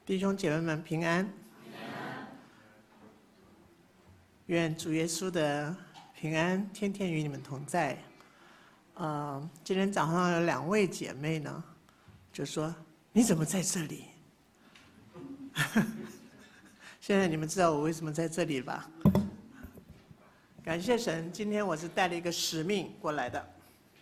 弟兄姐妹们平安。愿主耶稣的平安天天与你们同在。今天早上有2位姐妹呢，就说你怎么在这里？现在你们知道我为什么在这里吧？感谢神，今天我是带了一个使命过来的。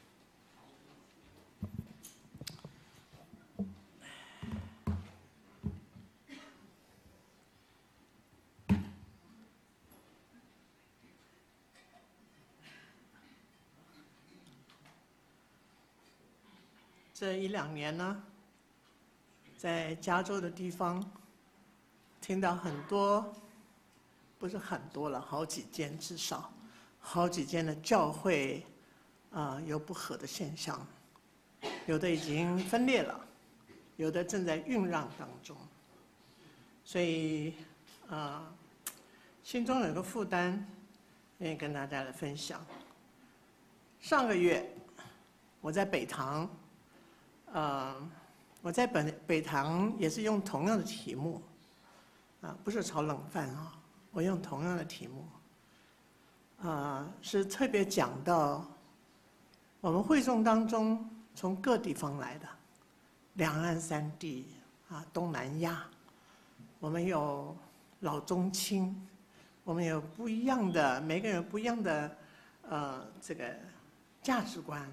这1、2年呢，在加州的地方，听到很多，不是很多了，好几间至少，好几间的教会，有不和的现象，有的已经分裂了，有的正在酝酿当中，所以心中有个负担，愿意跟大家来分享。上个月我在北堂。我在北堂也是用同样的题目，不是炒冷饭啊，我用同样的题目，是特别讲到我们会众当中从各地方来的，两岸三地东南亚，我们有老中青，我们有不一样的，每个人有不一样的这个价值观。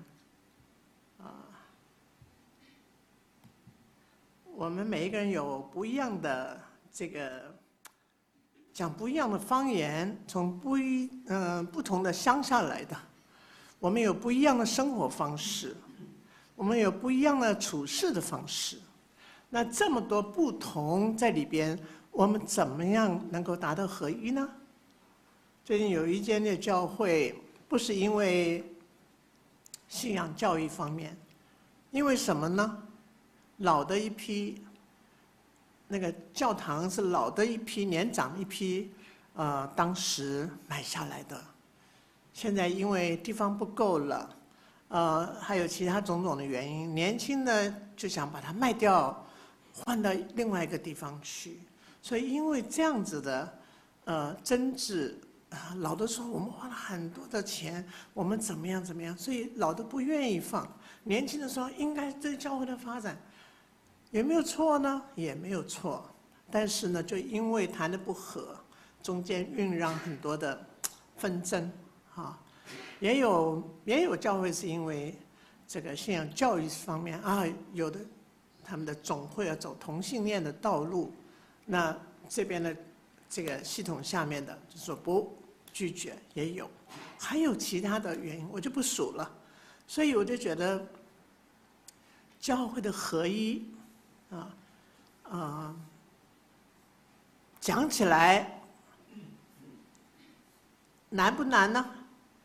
我们每一个人有不一样的这个讲不一样的方言，从不同的乡下来的，我们有不一样的生活方式，我们有不一样的处事的方式。那这么多不同在里边，我们怎么样能够达到合一呢？最近有一间的教会，不是因为信仰教育方面，因为什么呢？老的一批，那个教堂是老的一批，年长一批，当时买下来的，现在因为地方不够了，还有其他种种的原因，年轻的就想把它卖掉，换到另外一个地方去，所以因为这样子的争执，老的说我们花了很多的钱，我们怎么样，所以老的不愿意放，年轻的说应该对教会的发展。有没有错呢？也没有错，但是呢，就因为谈得不和，中间酝酿很多的纷争，也有教会是因为这个信仰教育方面有的他们的总会要走同性恋的道路，那这边的这个系统下面的就说不拒绝也有，还有其他的原因我就不数了，所以我就觉得教会的合一。讲起来难不难呢？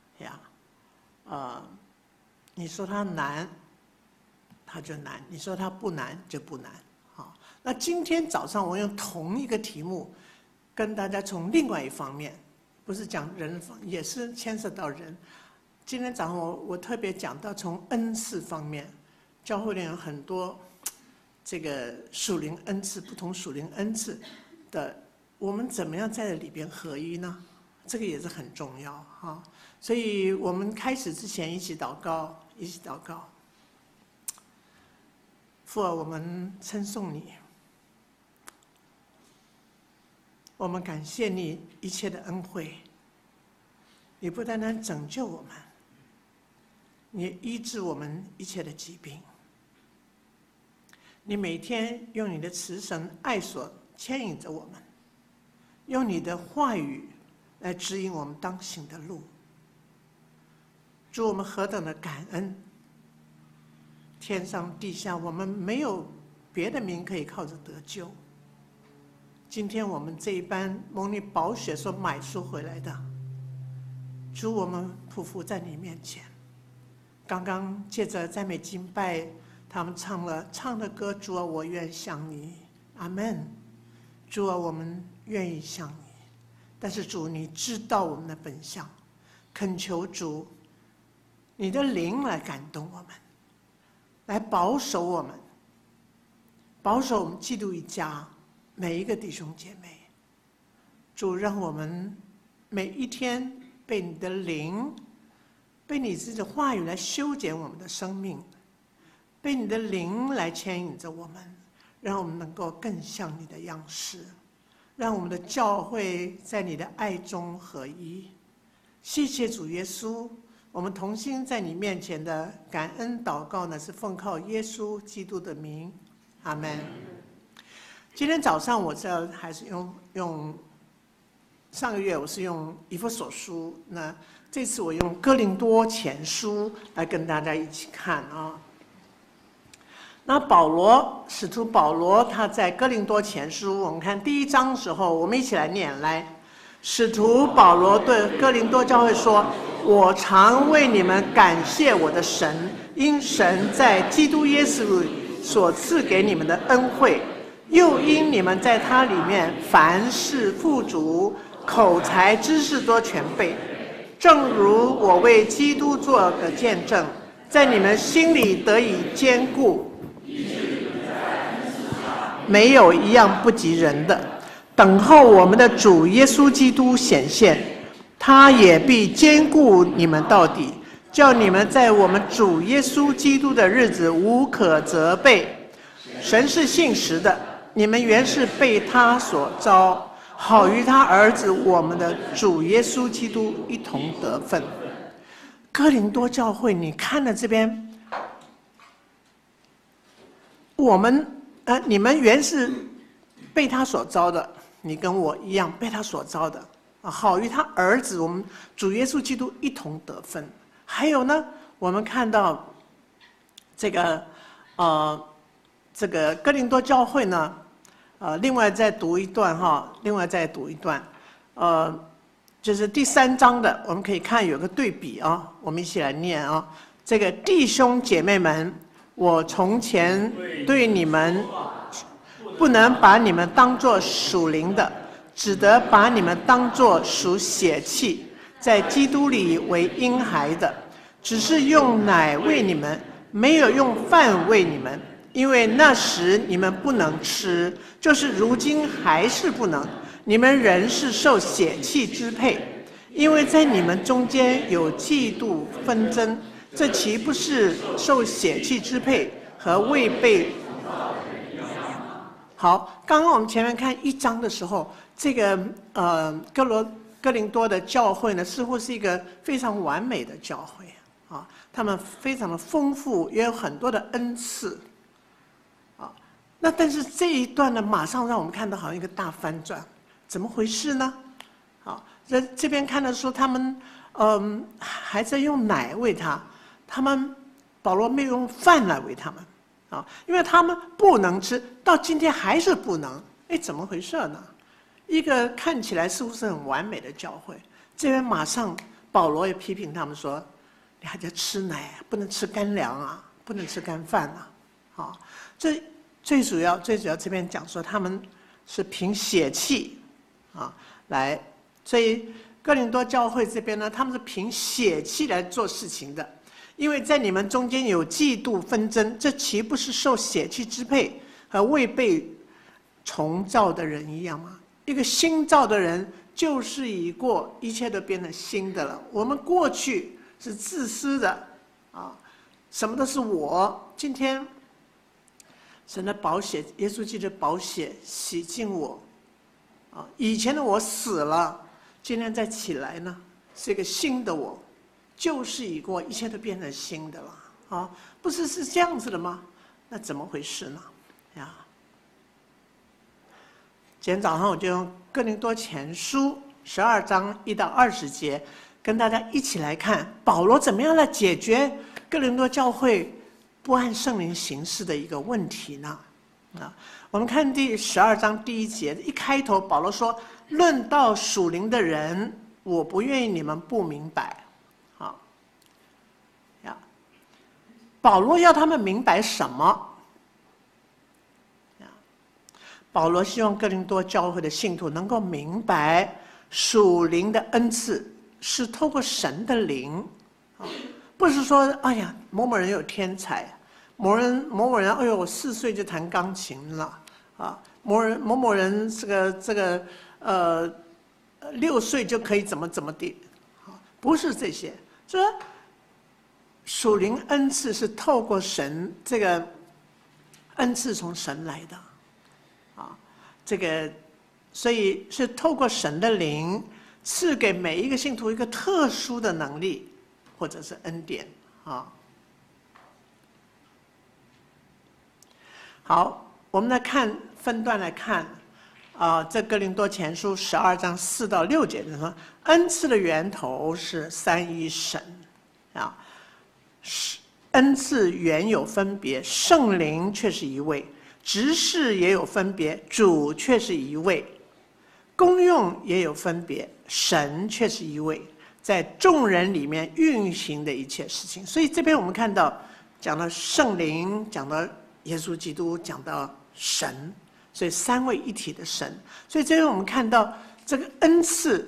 你说它难，它就难；你说它不难，就不难。那今天早上我用同一个题目，跟大家从另外一方面，不是讲人，也是牵涉到人。今天早上我特别讲到从恩赐方面，教会里有很多。这个属灵恩赐，不同属灵恩赐的，我们怎么样在里边合一呢？这个也是很重要哈。所以我们开始之前一起祷告，父啊，我们称颂你，我们感谢你一切的恩惠，你不单单拯救我们，你也医治我们一切的疾病。你每天用你的慈神爱所牵引着我们，用你的话语来指引我们当行的路。主，我们何等的感恩！天上地下，我们没有别的名可以靠着得救。今天我们这一班蒙你宝血所买赎回来的，主，我们匍匐在你面前。刚刚借着赞美敬拜。他们唱的歌，主啊，我愿像你，阿们。主啊，我们愿意像你，但是主，你知道我们的本相，恳求主，你的灵来感动我们，来保守我们，保守我们基督一家， 每一个弟兄姐妹。主让我们每一天被你的灵，被你自己的话语来修剪我们的生命，被你的灵来牵引着我们，让我们能够更像你的样式，让我们的教会在你的爱中合一。谢谢主耶稣，我们同心在你面前的感恩祷告呢，是奉靠耶稣基督的名，阿们。今天早上我还是用上个月我是用以弗所书，那这次我用哥林多前书来跟大家一起看啊。那使徒保罗他在哥林多前书，我们看第1章的时候，我们一起来念来。使徒保罗对哥林多教会说：“我常为你们感谢我的神，因神在基督耶稣里所赐给你们的恩惠，又因你们在他里面凡事富足，口才知识多全备，正如我为基督做的见证，在你们心里得以坚固，没有一样不及人的。等候我们的主耶稣基督显现，他也必坚固你们到底，叫你们在我们主耶稣基督的日子无可责备。神是信实的，你们原是被他所召，好与他儿子我们的主耶稣基督一同得分。”哥林多教会，你看了这边，你们原是被他所召的，你跟我一样被他所召的，好与他儿子我们主耶稣基督一同得分。还有呢，我们看到这个哥林多教会呢，另外再读一段，就是第3章的，我们可以看有个对比啊，我们一起来念啊。这个弟兄姐妹们，我从前对你们不能把你们当作属灵的，只得把你们当作属血气，在基督里为婴孩的，只是用奶喂你们，没有用饭喂你们，因为那时你们不能吃，就是如今还是不能。你们人是受血气支配，因为在你们中间有嫉妒纷争，这岂不是受血气支配和未被？好，刚刚我们前面看1章的时候，这个哥林多的教会呢，似乎是一个非常完美的教会啊，他们非常的丰富，也有很多的恩赐啊。那但是这一段呢，马上让我们看到好像一个大翻转。怎么回事呢？好，这边看到说他们还在用奶喂他，保罗没有用饭来喂他们啊，因为他们不能吃，到今天还是不能。哎，怎么回事呢？一个看起来似乎是很完美的教会，这边马上保罗也批评他们说：“你还在吃奶，不能吃干粮啊，不能吃干饭啊！”好，这最主要这边讲说他们是凭血气。来，所以哥林多教会这边呢，他们是凭血气来做事情的，因为在你们中间有嫉妒纷争，这岂不是受血气支配和未被重造的人一样吗？一个新造的人，就是已过，一切都变成新的了。我们过去是自私的啊，什么都是我。今天神的宝血，耶稣基督的宝血洗净我。以前的我死了，今天再起来呢，是一个新的我，旧事已过，一切都变成新的了啊！不是这样子的吗？那怎么回事呢？呀，今天早上我就用哥林多前书12章1到20节，跟大家一起来看保罗怎么样来解决哥林多教会不按圣灵行事的一个问题呢？我们看第12章第1节，一开头保罗说：“论到属灵的人，我不愿意你们不明白。”保罗要他们明白什么？保罗希望哥林多教会的信徒能够明白，属灵的恩赐是透过神的灵，不是说哎呀某某人有天才。某人，哎呦，我4岁就弹钢琴了， 啊，某某人6岁就可以怎么地，不是这些。这属灵恩赐是透过神，这个恩赐从神来的，啊，这个所以是透过神的灵赐给每一个信徒一个特殊的能力，或者是恩典啊。好，我们来看分段来看，这哥林多前书12章4到6节就说，恩赐的源头是三一神，啊，恩赐原有分别，圣灵却是一位；执事也有分别，主却是一位；功用也有分别，神却是一位，在众人里面运行的一切事情。所以这边我们看到，讲到圣灵，讲到耶稣基督，讲到神，所以三位一体的神。所以这边我们看到这个恩赐，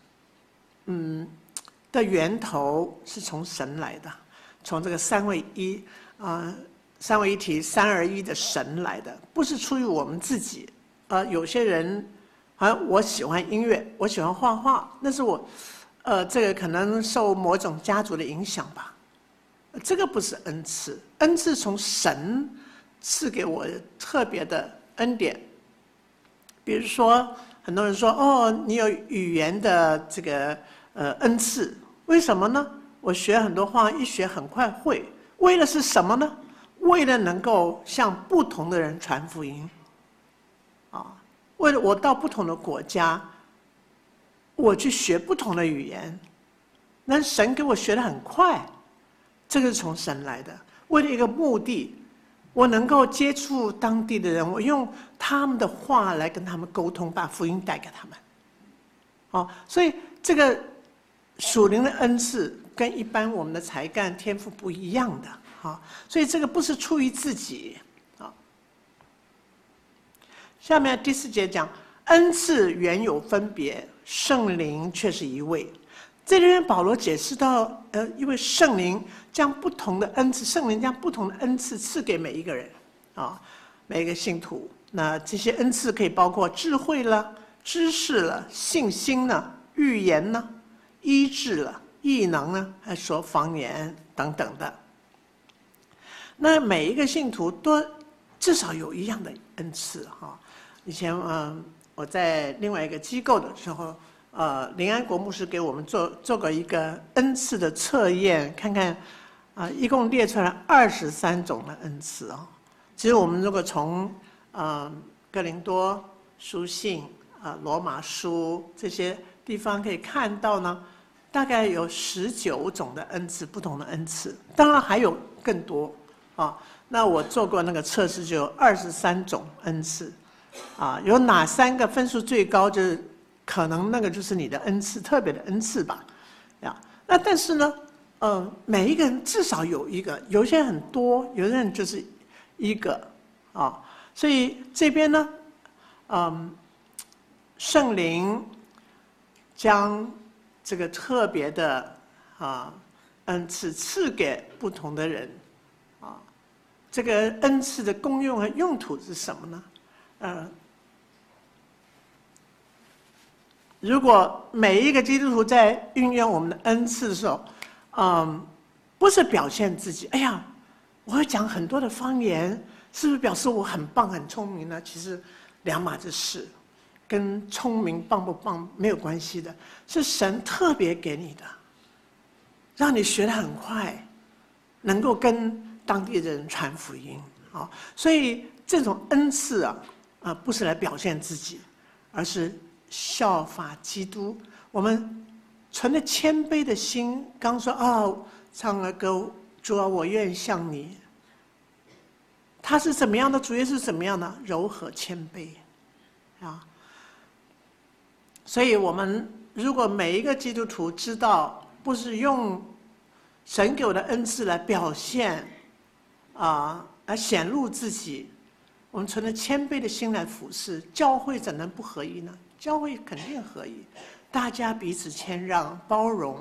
的源头是从神来的，从这个三位一体、三而一的神来的，不是出于我们自己。有些人，我喜欢音乐，我喜欢画画，那是我，这个可能受某种家族的影响吧。这个不是恩赐，恩赐从神赐给我特别的恩典。比如说，很多人说，你有语言的这个恩赐，为什么呢？我学很多话，一学很快会。为了是什么呢？为了能够向不同的人传福音，为了我到不同的国家，我去学不同的语言，那神给我学得很快，这个是从神来的。为了一个目的，我能够接触当地的人，我用他们的话来跟他们沟通，把福音带给他们。所以这个属灵的恩赐跟一般我们的才干天赋不一样的，所以这个不是出于自己。下面第4节讲，恩赐原有分别，圣灵却是一位。这里面保罗解释到，因为圣灵将不同的恩赐，圣灵将不同的恩赐赐给每一个人，每一个信徒。那这些恩赐可以包括智慧了、知识了、信心了、预言呢、医治了、异能呢，还说方言等等的。那每一个信徒都至少有一样的恩赐。以前我在另外一个机构的时候，林安国牧师给我们做过一个恩赐的测验，看看一共列出来23种的恩赐。其实我们如果从哥林多书信、罗马书这些地方可以看到呢，大概有19种的恩赐，不同的恩赐，当然还有更多。那我做过那个测试，就有23种恩赐。有哪3个分数最高，就是可能那个就是你的恩赐，特别的恩赐吧。那但是呢，每一个人至少有一个，有些人很多，有些人就是一个。所以这边呢，圣灵将这个特别的恩赐赐给不同的人。这个恩赐的功用和用途是什么呢？如果每一个基督徒在运用我们的恩赐的时候，不是表现自己，哎呀，我会讲很多的方言，是不是表示我很棒很聪明呢？其实两码子事，跟聪明棒不棒没有关系的，是神特别给你的，让你学得很快，能够跟当地的人传福音。所以这种恩赐不是来表现自己，而是效法基督。我们存着谦卑的心，刚说唱了歌，主啊，我愿像你。他是怎么样的？主耶稣是怎么样的？柔和谦卑所以我们如果每一个基督徒知道，不是用神给我的恩赐来表现来显露自己，我们存着谦卑的心来服侍，教会怎能不合一呢？教会肯定合一，大家彼此谦让、包容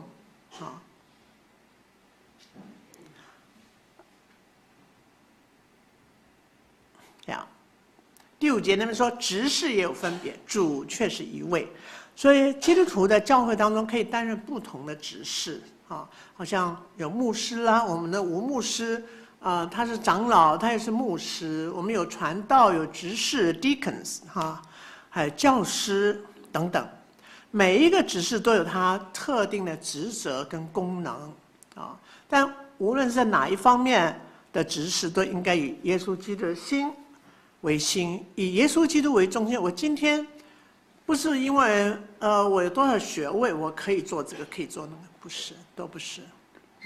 第5节那边说执事也有分别，主却是一位。所以基督徒在教会当中可以担任不同的执事啊，好像有牧师啦，我们的吴牧师他是长老，他也是牧师。我们有传道，有执事 deacons 还有教师等等。每一个执事都有他特定的职责跟功能啊，但无论是在哪一方面的执事，都应该以耶稣基督的心为心，以耶稣基督为中心。我今天不是因为我有多少学位，我可以做这个，可以做那个，不是，都不是啊。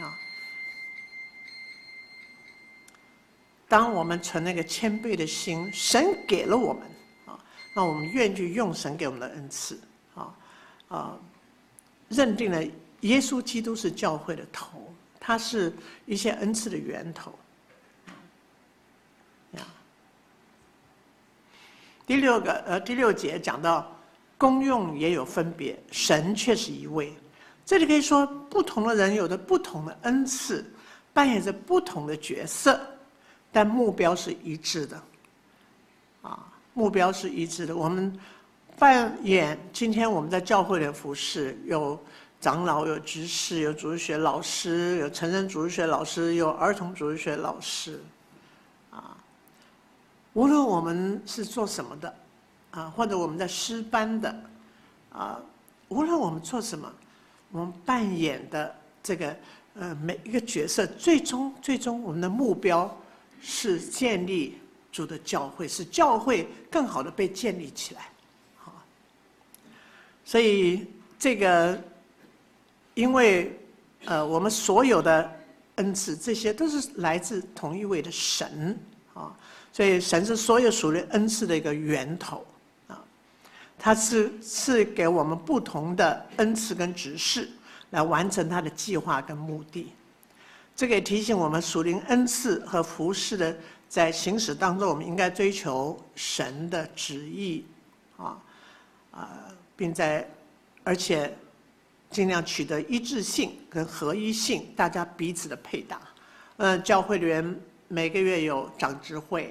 当我们存那个谦卑的心，神给了我们啊，那我们愿意去用神给我们的恩赐认定了耶稣基督是教会的头，他是一些恩赐的源头。第6节讲到功用也有分别，神却是一位。这里可以说不同的人有着不同的恩赐，扮演着不同的角色，但目标是一致的目标是一致的。我们扮演今天我们在教会的服事，有长老，有执事，有主日学老师，有成人主日学老师，有儿童主日学老师无论我们是做什么的或者我们在诗班的无论我们做什么，我们扮演的这个每一个角色，最终我们的目标是建立主的教会，使教会更好的被建立起来所以这个因为我们所有的恩赐，这些都是来自同一位的神所以神是所有属灵恩赐的一个源头他是给我们不同的恩赐跟指示，来完成他的计划跟目的。这个也提醒我们，属灵恩赐和服事的在行使当中，我们应该追求神的旨意并而且尽量取得一致性跟合一性，大家彼此的配搭。教会里面每个月有长执会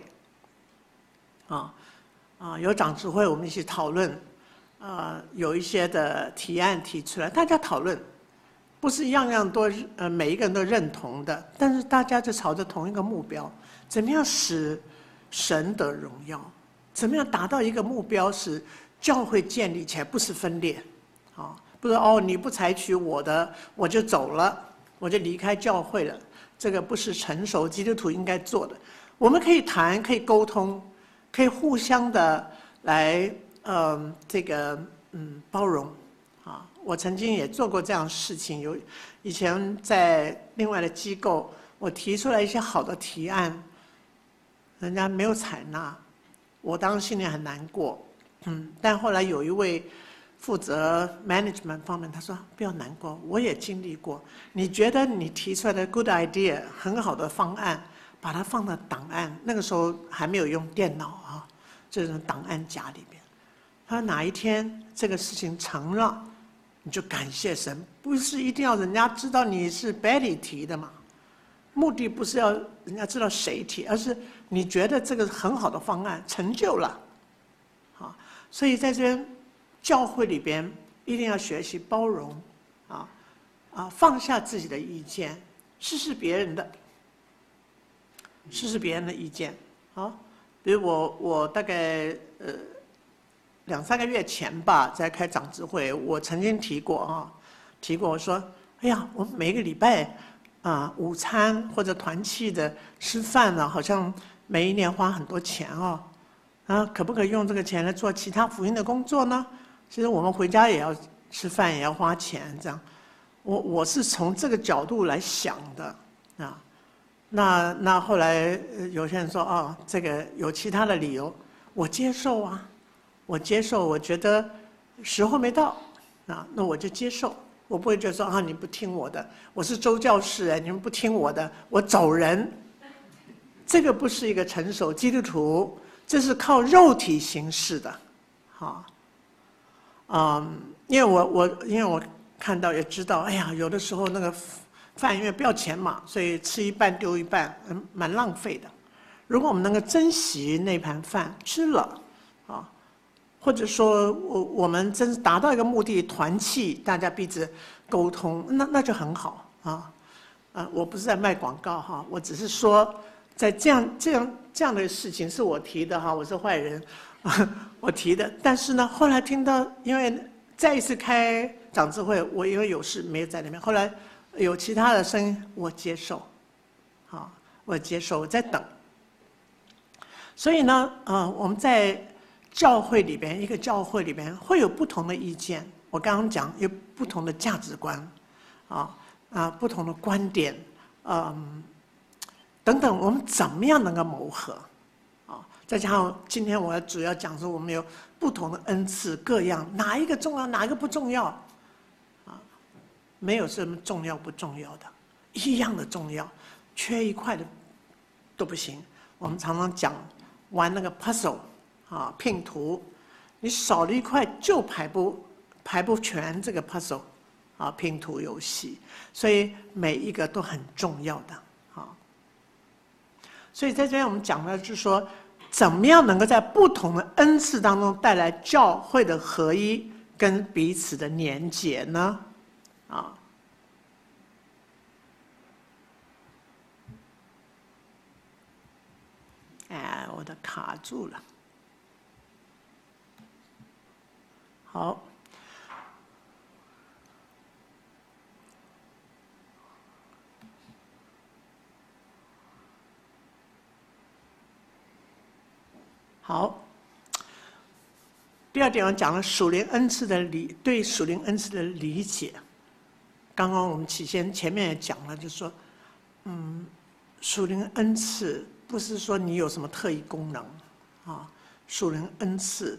有长执会，我们一起讨论有一些的提案提出来，大家讨论，不是样样都每一个人都认同的，但是大家就朝着同一个目标，怎么样使神得荣耀，怎么样达到一个目标，使教会建立起来，不是分裂不是你不采取我的我就走了，我就离开教会了，这个不是成熟基督徒应该做的。我们可以谈，可以沟通，可以互相的来包容我曾经也做过这样的事情，以前在另外的机构，我提出来一些好的提案，人家没有采纳，我当时心里很难过但后来有一位负责 management 方面，他说不要难过，我也经历过，你觉得你提出来的 good idea 很好的方案，把它放到档案，那个时候还没有用电脑这种档案夹里面，他说哪一天这个事情成了，你就感谢神，不是一定要人家知道你是 Betty 提的嘛，目的不是要人家知道谁提，而是你觉得这个很好的方案成就了所以在这边教会里边一定要学习包容放下自己的意见，试试别人的意见比如我大概2、3个月前吧，在开长执会，我曾经提过我说，哎呀，我们每个礼拜午餐或者团契的吃饭好像每一年花很多钱可不可以用这个钱来做其他福音的工作呢？其实我们回家也要吃饭，也要花钱，这样。我是从这个角度来想的那后来有些人说这个有其他的理由，我接受我接受，我觉得时候没到那我就接受，我不会觉得说你不听我的，我是周教士你们不听我的，我走人。这个不是一个成熟基督徒，这是靠肉体行事的因为我看到也知道，哎呀，有的时候那个饭因为不要钱嘛，所以吃一半丢一半蛮浪费的。 如果我们能够珍惜那盘饭吃了，啊，或者说我们真是达到一个目的，团契，大家彼此沟通，那就很好啊。我不是在卖广告哈，我只是说，在这样的事情是我提的哈，我是坏人，我提的。但是呢，后来听到，因为再一次开长智会，我因为有事没有在那边，后来有其他的声音，我接受，好，我接受，我在等。所以呢，我们在教会里边，一个教会里边会有不同的意见。我刚刚讲有不同的价值观，不同的观点，等等，我们怎么样能够谋合？再加上今天我主要讲说，我们有不同的恩赐，各样哪一个重要，哪一个不重要？没有什么重要不重要的，一样的重要，缺一块的都不行。我们常常讲玩那个 puzzle 拼图，你少了一块就排不全这个 puzzle 拼图游戏，所以每一个都很重要的所以在这边我们讲的就是说，怎么样能够在不同的恩赐当中带来教会的合一跟彼此的连结呢？我的卡住了。好，好。第二点，我讲了属灵恩赐的对属灵恩赐的理解。刚刚我们前面也讲了，就是说，属灵恩赐不是说你有什么特异功能属灵恩赐，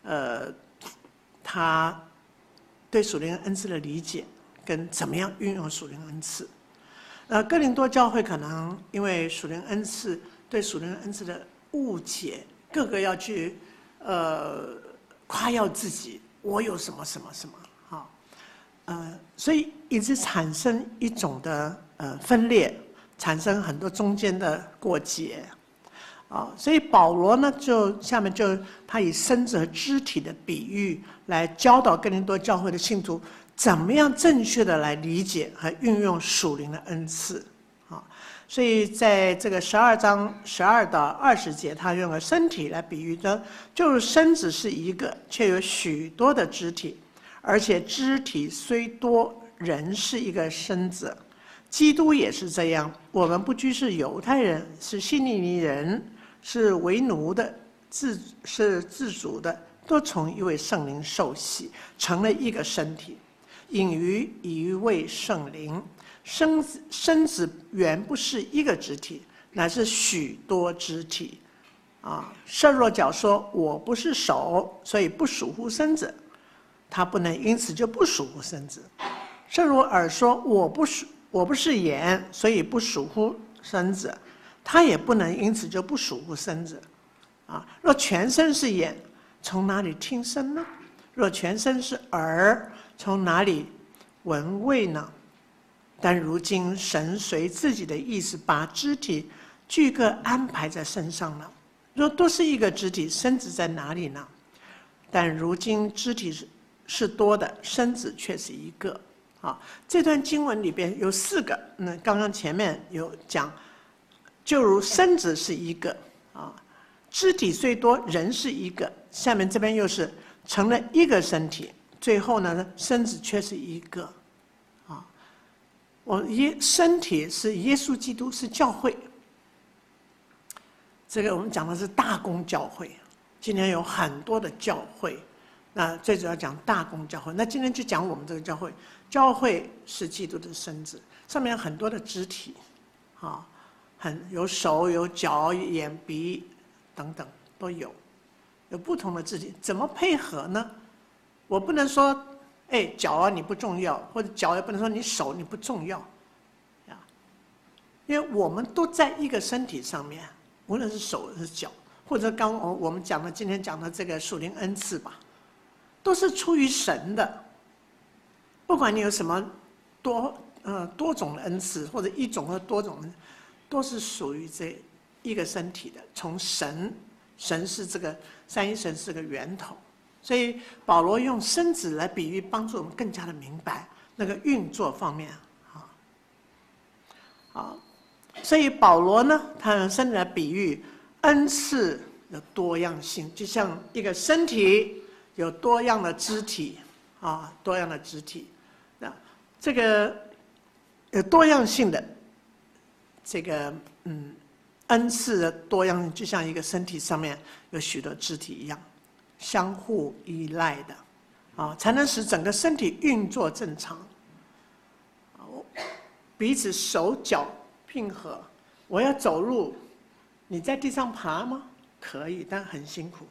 他对属灵恩赐的理解跟怎么样运用属灵恩赐。哥林多教会可能因为属灵恩赐对属灵恩赐的误解，个个要去夸耀自己，我有什么什么什么所以一直产生一种的分裂，产生很多中间的过节所以保罗呢，下面他以身子和肢体的比喻来教导哥林多教会的信徒，怎么样正确的来理解和运用属灵的恩赐所以在这个12章12到20节，他用了身体来比喻的，就是身子是一个，却有许多的肢体，而且肢体虽多，人是一个身子。基督也是这样，我们不拘是犹太人，是希利尼人，是为奴的，是自主的，都从一位圣灵受洗，成了一个身体，隐于一位圣灵。身子原不是一个肢体，乃是许多肢体设若脚说我不是手，所以不属乎身子，他不能因此就不属乎身子。设若耳说我不是眼，所以不属乎身子，他也不能因此就不属乎身子若全身是眼，从哪里听声呢？若全身是耳，从哪里闻味呢？但如今神随自己的意思，把肢体俱各安排在身上了。若都是一个肢体，身子在哪里呢？但如今肢体是多的，身子却是一个这段经文里边有4个，刚刚前面有讲，就如身子是一个肢体虽多，人是一个，下面这边又是成了一个身体，最后呢，身子却是一个身体是耶稣基督，是教会。这个我们讲的是大公教会，今天有很多的教会，那最主要讲大公教会。那今天就讲我们这个教会，教会是基督的身子，上面有很多的肢体有手有脚眼鼻等等都有不同的肢体，怎么配合呢？我不能说脚你不重要，或者脚也不能说你手你不重要因为我们都在一个身体上面，无论是手是脚，或者刚我们今天讲的这个属灵恩赐吧，都是出于神的。不管你有什么多种的恩赐，或者一种或多种，都是属于这一个身体的，从神是这个三一神是个源头，所以保罗用身子来比喻，帮助我们更加的明白那个运作方面所以保罗呢，他用身子来比喻恩赐的多样性，就像一个身体有多样的肢体多样的肢体，那这个有多样性的这个恩赐的多样性，就像一个身体上面有许多肢体一样，相互依赖的才能使整个身体运作正常，彼此手脚并合。我要走路，你在地上爬吗？可以，但很辛苦。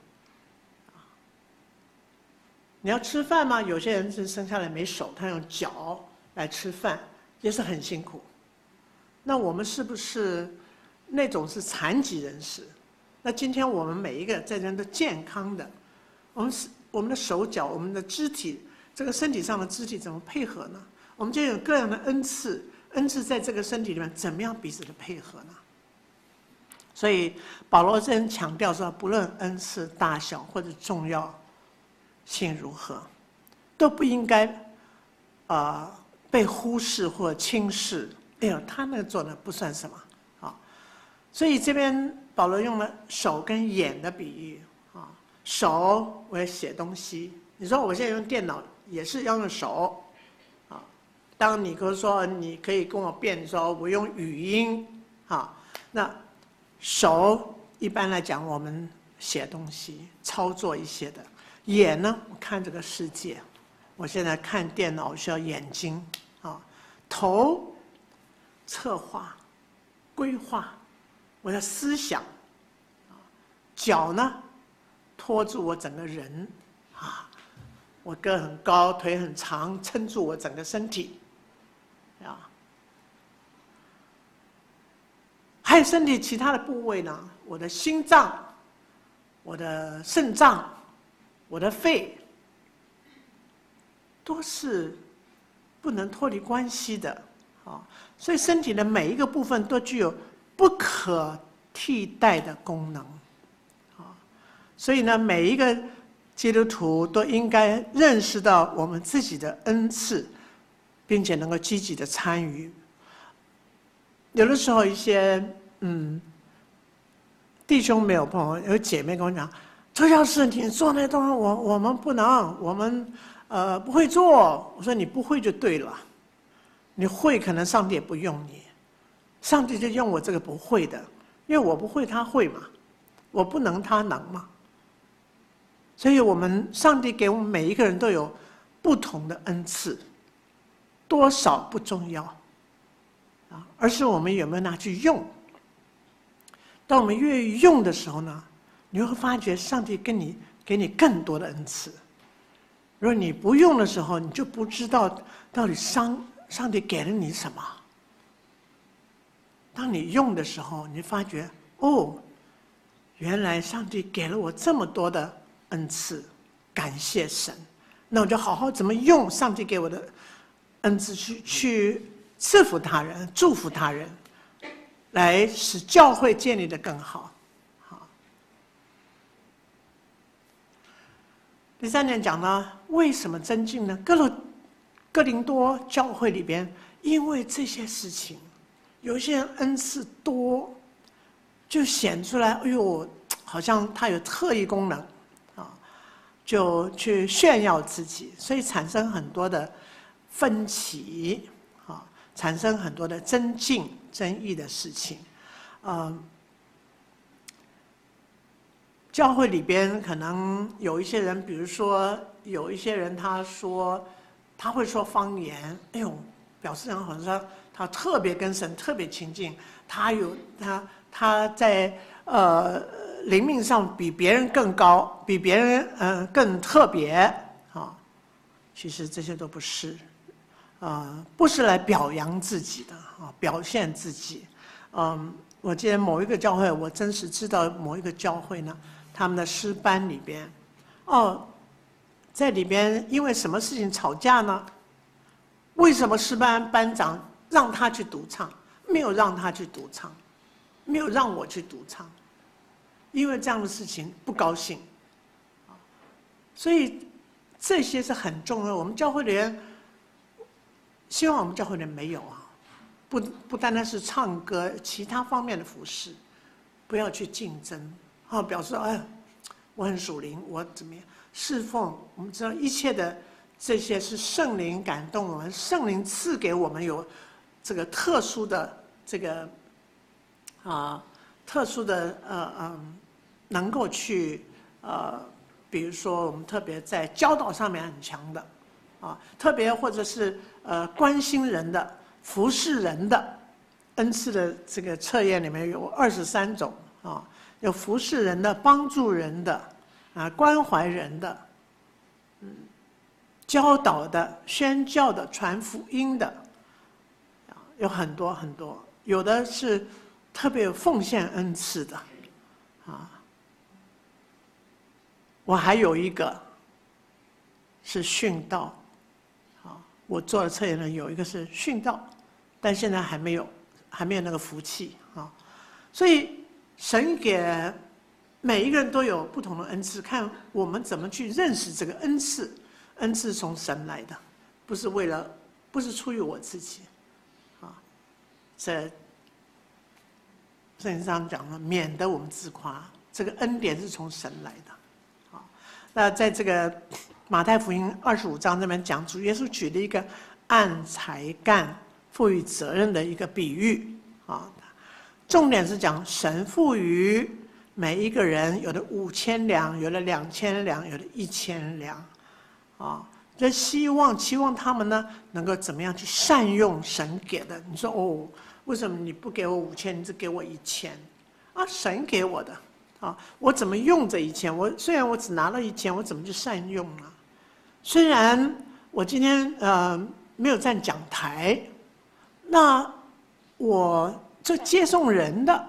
你要吃饭吗？有些人是生下来没手，他用脚来吃饭，也是很辛苦。那我们是不是那种是残疾人士？那今天我们每一个在人都健康的，我们的手脚，我们的肢体，这个身体上的肢体怎么配合呢？我们就有各样的恩赐，恩赐在这个身体里面怎么样彼此的配合呢？所以保罗这人强调说，不论恩赐大小或者重要性如何，都不应该被忽视或轻视。哎呦，他那个做的不算什么所以这边保罗用了手跟眼的比喻手我要写东西，你说我现在用电脑也是要用手当你跟我说你可以跟我辩说我用语音那手一般来讲我们写东西操作一些的，眼呢我看这个世界，我现在看电脑需要眼睛头策划规划我的思想脚呢拖住我整个人我个很高腿很长，撑住我整个身体还有身体其他的部位呢，我的心脏，我的肾脏，我的肺，都是不能脱离关系的所以身体的每一个部分都具有不可替代的功能所以呢，每一个基督徒都应该认识到我们自己的恩赐，并且能够积极的参与。有的时候一些弟兄没有朋友，有姐妹跟我讲，这要是你做那东西，我们不能，我们不会做。我说你不会就对了，你会可能上帝也不用你，上帝就用我这个不会的，因为我不会他会嘛，我不能他能嘛。所以上帝给我们每一个人都有不同的恩赐，多少不重要而是我们有没有拿去用。当我们越用的时候呢，你会发觉上帝给你更多的恩赐。如果你不用的时候，你就不知道到底上帝给了你什么。当你用的时候，你发觉原来上帝给了我这么多的恩赐，感谢神。那我就好好怎么用上帝给我的恩赐去赐福他人，祝福他人，来使教会建立得更好。第三点讲呢，为什么增进呢？哥林多教会里边，因为这些事情，有些人恩赐多，就显出来，哎呦，好像他有特异功能就去炫耀自己，所以产生很多的分歧产生很多的争议的事情教会里边可能有一些人，比如说有一些人他会说方言，哎呦，表示好像说他特别跟神特别亲近，他在灵命上比别人更高，比别人更特别其实这些都不是不是来表扬自己的表现自己我记得某一个教会，我真实知道某一个教会呢，他们的诗班里边在里边因为什么事情吵架呢？为什么诗班班长让他去独唱，没有让他去独唱没有让我去独唱，因为这样的事情不高兴，所以这些是很重要。我们教会的人，希望我们教会的人没有啊，不单单是唱歌，其他方面的服事，不要去竞争，表示哎，我很属灵，我怎么样侍奉？我们知道一切的这些是圣灵感动我们，圣灵赐给我们有这个特殊的这个特殊的能够去比如说我们特别在教导上面很强的特别或者是关心人的、服侍人的恩赐的这个测验里面有23种有服侍人的、帮助人的关怀人的，教导的、宣教的、传福音的，有很多很多，有的是特别有奉献恩赐的，我还有一个是殉道，我做了测验的有一个是殉道，但现在还没有那个福气所以神给每一个人都有不同的恩赐，看我们怎么去认识这个恩赐。恩赐从神来的，不是出于我自己这圣经上讲了，免得我们自夸，这个恩典是从神来的那在这个马太福音25章这边讲，主耶稣举了一个按才干赋予责任的一个比喻重点是讲神赋予每一个人，有的5000两，有的2000两，有的1000两这期望他们呢能够怎么样去善用神给的？你说为什么你不给我5000，你只给我1000？神给我的我怎么用这1000？虽然我只拿了1000，我怎么去善用呢？虽然我今天没有站讲台，那我这接送人的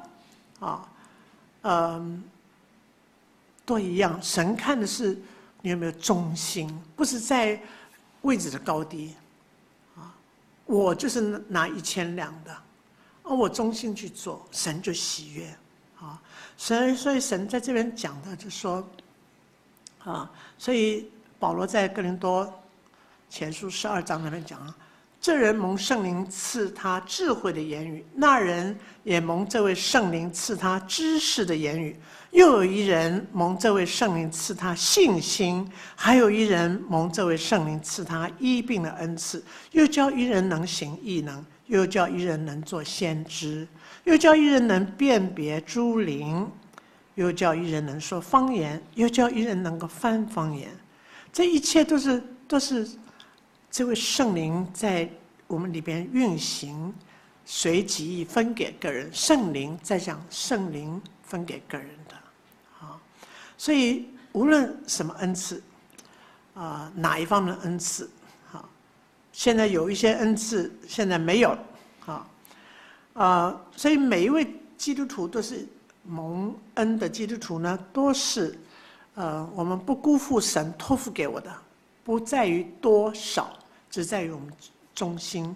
都一样。神看的是你有没有忠心，不是在位置的高低我就是拿1000两的我忠心去做，神就喜悦所以神在这边讲的就说所以保罗在哥林多前书12章那边讲这人蒙圣灵赐他智慧的言语，那人也蒙这位圣灵赐他知识的言语，又有一人蒙这位圣灵赐他信心，还有一人蒙这位圣灵赐他医病的恩赐，又叫一人能行异能，又叫一人能做先知，又叫一人能辨别诸灵，又叫一人能说方言，又叫一人能够翻方言。这一切都是这位圣灵在我们里边运行，随即分给个人。圣灵在讲圣灵分给个人的所以无论什么恩赐哪一方面的恩赐现在有一些恩赐现在没有所以每一位基督徒都是蒙恩的基督徒呢，都是我们不辜负神托付给我的，不在于多少，只在于我们忠心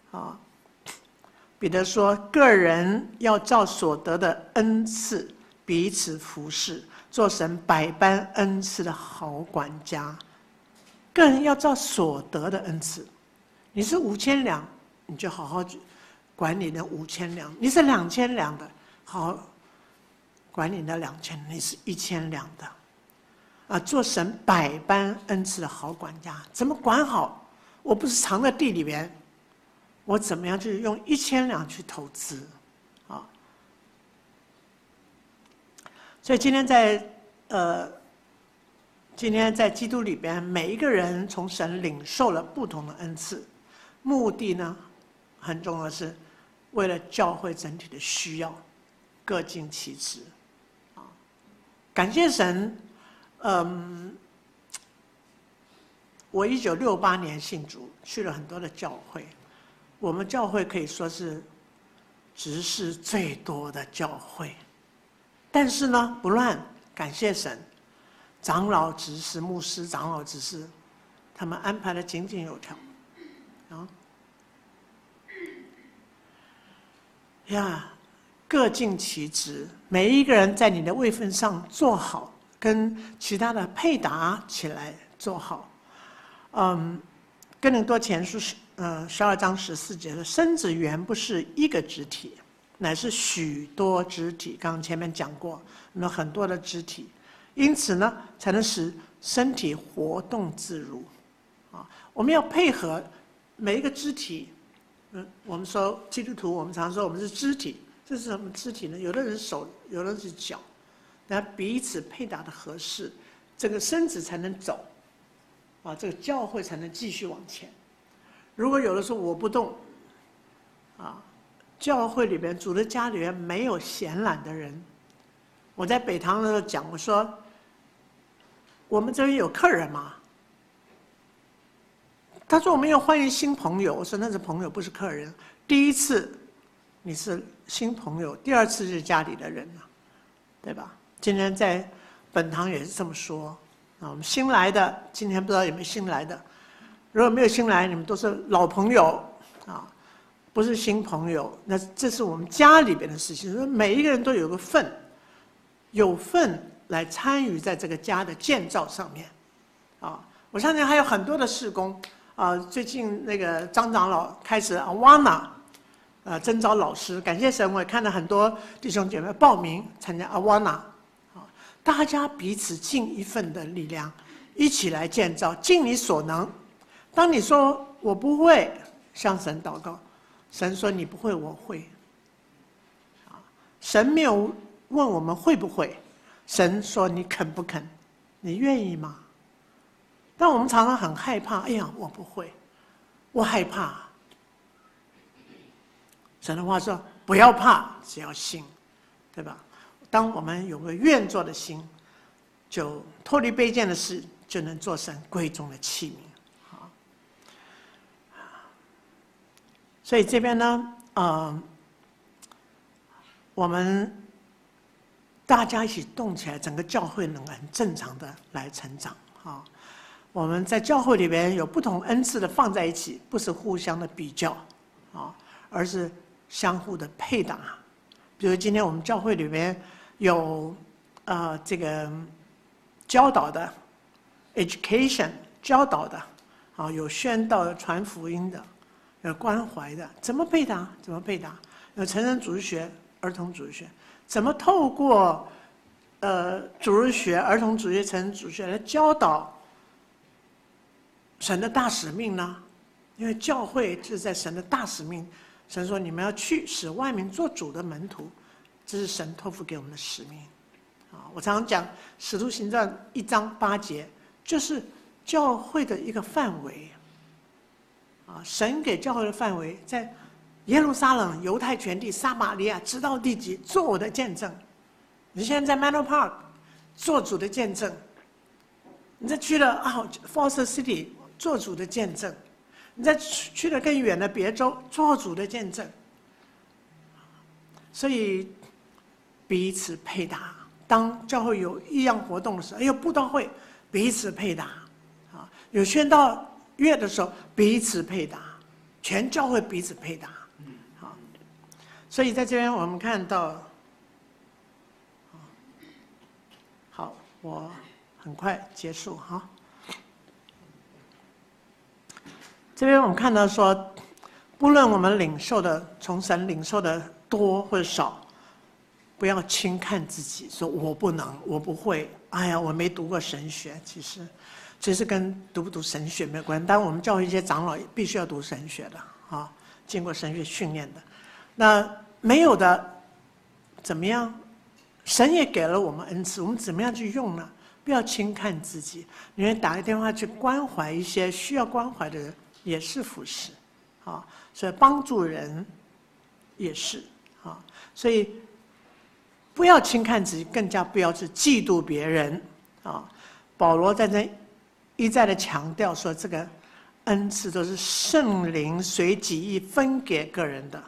彼得说，个人要照所得的恩赐彼此服侍，做神百般恩赐的好管家。个人要照所得的恩赐，你是5000两，你就好好管理那5000两；你是2000两的，好好管理那2000；你是1000两的做神百般恩赐的好管家。怎么管好？我不是藏在地里边，我怎么样去用1000两去投资所以今天在基督里边，每一个人从神领受了不同的恩赐，目的呢很重要的是为了教会整体的需要，各尽其职感谢神我1968年信主，去了很多的教会，我们教会可以说是执事最多的教会，但是呢不乱，感谢神，长老执事、牧师、长老执事，他们安排的井井有条各尽其职，每一个人在你的位分上做好，跟其他的配搭起来做好。哥林多前书12章14节的，身子原不是一个肢体，乃是许多肢体。刚刚前面讲过，有很多的肢体，因此呢，才能使身体活动自如。我们要配合每一个肢体。我们说基督徒，我们常说我们是肢体，这是什么肢体呢？有的人手，有的人是脚，那彼此配搭的合适，这个身子才能走，这个教会才能继续往前。如果有的时候我不动，教会里边、主的家里边没有闲懒的人。我在北堂的时候讲，我说我们这边有客人吗？他说我们要欢迎新朋友。我说那是朋友，不是客人。第一次你是新朋友，第二次是家里的人了，对吧？今天在本堂也是这么说。我们新来的，今天不知道有没有新来的。如果没有新来，你们都是老朋友不是新朋友。那这是我们家里边的事情，所以每一个人都有个份，有份来参与在这个家的建造上面。我相信还有很多的事工。最近那个张长老开始Awana，征召老师，感谢神，我也看到很多弟兄姐妹报名参加Awana，大家彼此尽一份的力量，一起来建造，尽你所能。当你说我不会，向神祷告，神说你不会，我会。神没有问我们会不会，神说你肯不肯，你愿意吗？但我们常常很害怕，哎呀，我不会，我害怕。神的话说，不要怕，只要信，对吧？当我们有个愿做的心，就脱离卑贱的事，就能做神贵重的器皿。所以这边呢，我们大家一起动起来，整个教会能很正常的来成长。我们在教会里边有不同恩赐的放在一起，不是互相的比较，而是相互的配搭。比如今天我们教会里边有这个教导的 education 教导的，有宣道的、传福音的，有关怀的，怎么配搭？怎么配搭？有成人主日学、儿童主日学，怎么透过主日学、儿童主日学、成人主日学来教导神的大使命呢？因为教会是在神的大使命，神说你们要去使万民做主的门徒，这是神托付给我们的使命。我常常讲《使徒行传》1章8节，就是教会的一个范围。神给教会的范围，在耶路撒冷、犹太全地、撒玛利亚，直到地极，做我的见证。你现在在 Manor Park 做主的见证，你再去了Foster City 做主的见证，你再去了更远的别州做主的见证。所以彼此配搭。当教会有异样活动的时候，有布道会，彼此配搭；有宣道月的时候，彼此配搭，全教会彼此配搭。所以在这边我们看到，好，我很快结束哈。这边我们看到说，不论我们领受的从神领受的多或者少，不要轻看自己，说我不能，我不会，哎呀，我没读过神学。其实跟读不读神学没有关系。当然，我们教会一些长老必须要读神学的，经过神学训练的。那没有的，怎么样？神也给了我们恩赐，我们怎么样去用呢？不要轻看自己。你会打个电话去关怀一些需要关怀的人，也是服事，所以帮助人也是，所以不要轻看自己，更加不要去嫉妒别人，保罗在这一再的强调说，这个恩赐都是圣灵随己意分给个人的。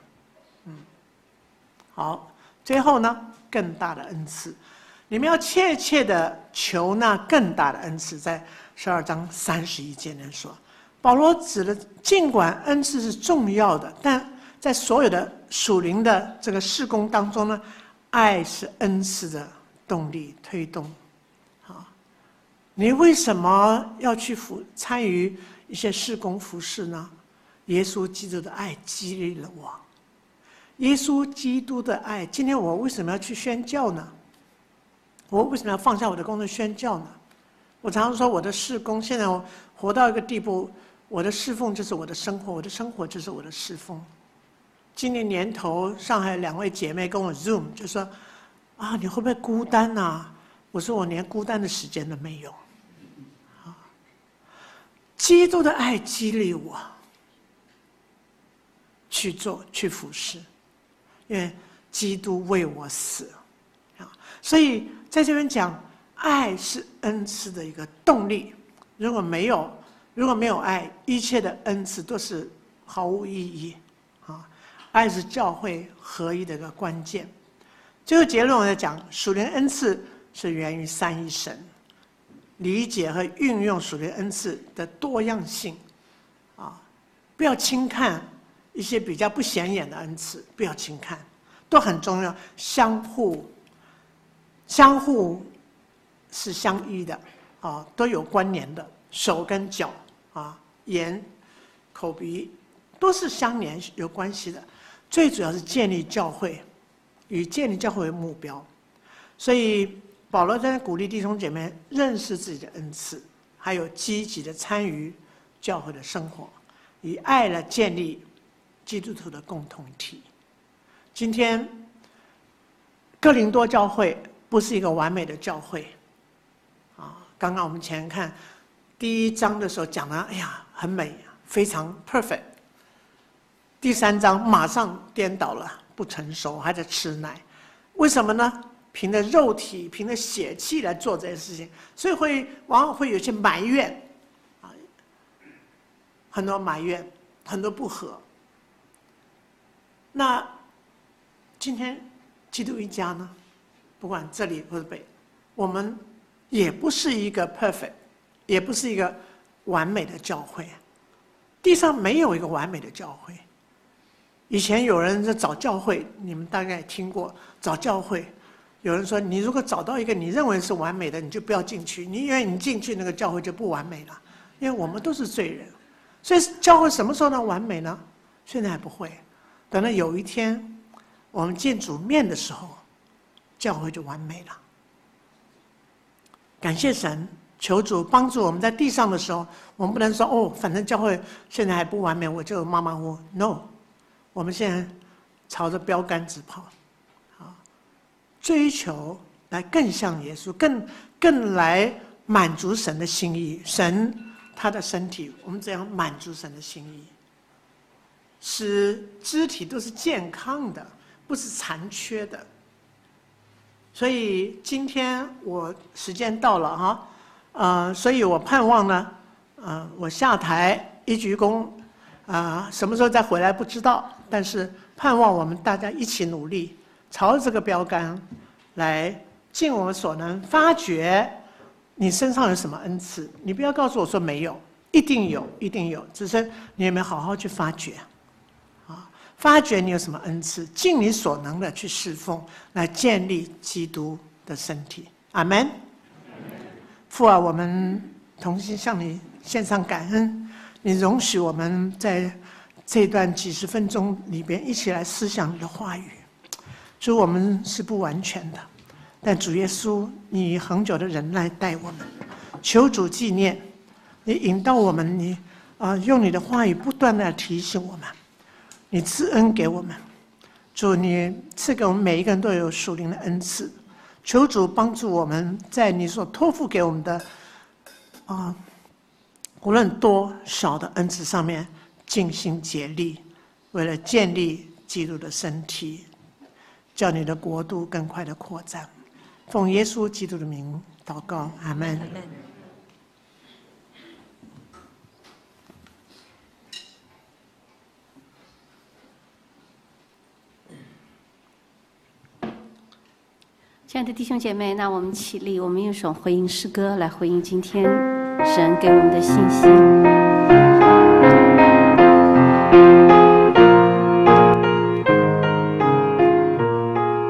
好，最后呢，更大的恩赐，你们要切切的求那更大的恩赐，在12章31节能说，保罗指的，尽管恩赐是重要的，但在所有的属灵的这个事工当中呢，爱是恩赐的动力推动。啊，你为什么要去参与一些事工服事呢？耶稣基督的爱激励了我。耶稣基督的爱，今天我为什么要去宣教呢？我为什么要放下我的工作宣教呢？我常常说，我的事工现在我活到一个地步，我的侍奉就是我的生活，我的生活就是我的侍奉。今年年头，上海2位姐妹跟我 Zoom 就说：“啊，你会不会孤单啊？”我说：“我连孤单的时间都没有。”啊，基督的爱激励我去做去服事，因为基督为我死啊，所以在这边讲，爱是恩赐的一个动力。如果没有爱，一切的恩赐都是毫无意义啊。爱是教会合一的一个关键。最后结论我在讲，属灵恩赐是源于三一神，理解和运用属灵恩赐的多样性啊，不要轻看一些比较不显眼的恩赐，不要轻看，都很重要，相互是相依的啊，都有关联的，手跟脚啊，眼、口、鼻都是相连有关系的。最主要是建立教会，以建立教会为目标。所以保罗在鼓励弟兄姐妹认识自己的恩赐，还有积极的参与教会的生活，以爱来建立基督徒的共同体。今天哥林多教会不是一个完美的教会啊！刚刚我们前看第1章的时候讲了，哎呀，很美，非常 perfect。第3章马上颠倒了，不成熟，还在吃奶。为什么呢？凭着肉体、凭着血气来做这些事情，所以往往会有些埋怨啊，很多埋怨，很多不和。那今天基督一家呢，不管这里或者北，我们也不是一个 perfect， 也不是一个完美的教会。地上没有一个完美的教会。以前有人在找教会，你们大概听过找教会。有人说，你如果找到一个你认为是完美的，你就不要进去，因为你进去那个教会就不完美了。因为我们都是罪人，所以教会什么时候能完美呢？现在还不会，等到有一天我们见主面的时候，教会就完美了。感谢神，求主帮助我们在地上的时候，我们不能说哦，反正教会现在还不完美，我就马马虎虎。No， 我们现在朝着标杆直跑，啊，追求来更像耶稣，更来满足神的心意。神他的身体，我们怎样满足神的心意，使肢体都是健康的，不是残缺的。所以今天我时间到了哈，所以我盼望呢，我下台一鞠躬，什么时候再回来不知道，但是盼望我们大家一起努力，朝这个标杆来尽我们所能，发掘你身上有什么恩赐。你不要告诉我说没有，一定有，一定有，只是你有没有好好去发掘。发掘你有什么恩赐，尽你所能的去侍奉，来建立基督的身体。阿们。父啊，我们同心向你献上感恩，你容许我们在这段几十分钟里边一起来思想你的话语。主，我们是不完全的，但主耶稣，你以恒久的忍耐待我们。求主纪念，你引导我们，你用你的话语不断的提醒我们。你赐恩给我们，主，你赐给我们每一个人都有属灵的恩赐，求主帮助我们在你所托付给我们的无论多少的恩赐上面尽心竭力，为了建立基督的身体，叫你的国度更快的扩展。奉耶稣基督的名祷告，阿们。 亲爱的弟兄姐妹，那我们起立，我们用一首回应诗歌来回应今天神给我们的信息。